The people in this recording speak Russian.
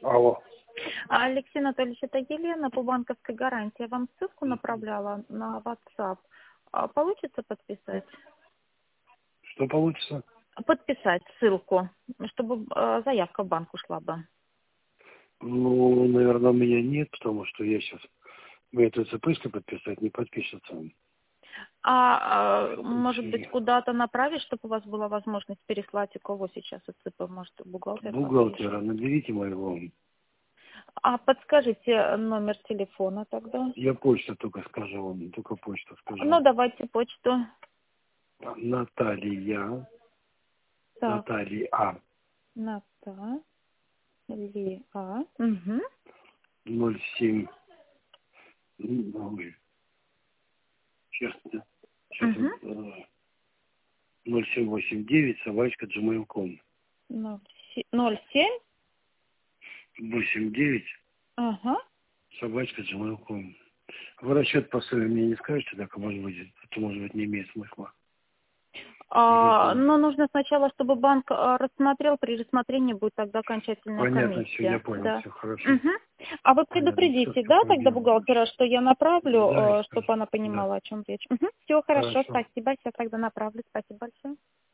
Алло. Алексей Анатольевич, это Елена по банковской гарантии. Я вам ссылку направляла на WhatsApp. Получится подписать? Что получится? Подписать ссылку, чтобы заявка в банк ушла бы. Ну, наверное, у меня нет, потому что я сейчас... Вы эту цепочку подписать не подпишется. Может быть, куда-то направить, чтобы у вас была возможность переслать, у кого сейчас ИЦП, может, бухгалтер? Бухгалтера, наберите моего. Подскажите номер телефона тогда. Я почту только скажу вам, только почту скажу. Ну, давайте почту. Наталья. Так, Наталья. Наталья. Угу. 07. Ой. Сейчас. Угу. 0789 собачка gmail.com. 07. 89 Ага. собачка gmail.com. Вы расчет по сумме мне не скажете, так, может быть, не имеет смысла. Но нужно сначала, чтобы банк рассмотрел, при рассмотрении будет тогда окончательная Понятно, комиссия. все, я понял, Да. все хорошо. Угу. А вы Понятно, предупредите, все, да, что тогда делать бухгалтера, лучше. что я направлю, Да, чтобы она да. понимала, о чем речь. Угу. Все хорошо, Хорошо. спасибо, я тогда направлю. Спасибо большое.